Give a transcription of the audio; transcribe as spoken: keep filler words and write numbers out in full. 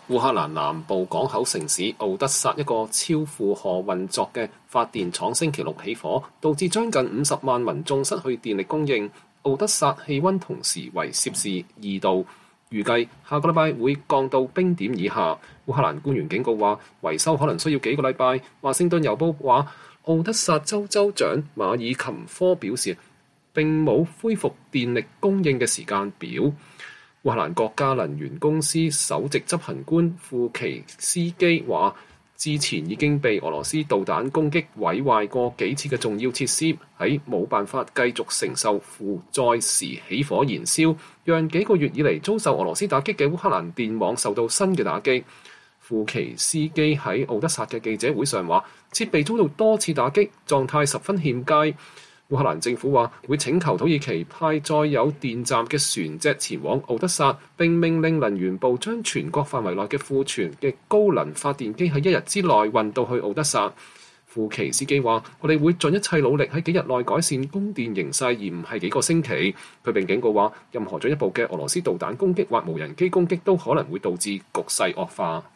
烏克蘭南部港口城市敖德薩一個超負荷運作嘅發電廠星期六起火，導致將近五十萬民眾失去電力供應。敖德薩氣溫同時為攝氏二度，預計下個禮拜會降到冰點以下。烏克蘭官員警告話，維修可能需要幾個禮拜。華盛頓郵報話，敖德薩州州長馬爾琴科表示，並冇恢復電力供應嘅時間表。烏克蘭國家能源公司首席執行官庫奇斯基話，之前已經被俄羅斯導彈攻擊毀壞過幾次嘅重要設施，喺冇辦法繼續承受負載時起火燃燒，讓幾個月以嚟遭受俄羅斯打擊嘅烏克蘭電網受到新嘅打擊。庫奇斯基喺敖德薩嘅記者會上話，設備遭到多次打擊，狀態十分欠佳。烏克蘭政府話會請求土耳其派載有電站嘅船隻前往敖德薩，並命令能源部將全國範圍內嘅庫存嘅高能發電機喺一日之內運到去敖德薩。庫奇斯基話：我哋會盡一切努力喺幾日內改善供電形勢，而唔係幾個星期。佢並警告話，任何進一步嘅俄羅斯導彈攻擊或無人機攻擊都可能會導致局勢惡化。